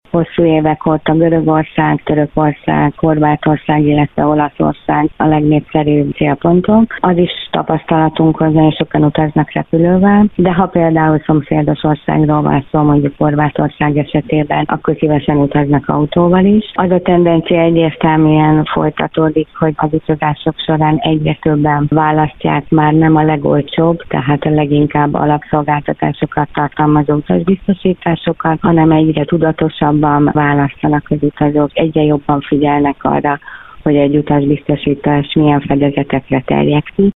hosszú évek óta Görögország, Törökország, Horvátország, illetve Olaszország a legnépszerűbb célpontok. Az is tapasztalatunk, hogy nagyon sokan utaznak repülővel, de ha például szomszédos országról van szó, mondjuk Horvátország esetében, akkor szívesen utaznak autóval is. Az a tendencia egyértelműen folytatódik, hogy az utazások során egyre többen választják már nem a legolcsóbb, tehát a leginkább alapszolgáltatásokat tartalmazó utasbiztosításokat, hanem egyre tudatosabban választanak az utazók, egyre jobban figyelnek arra, hogy egy utasbiztosítás milyen fedezetekre terjed ki,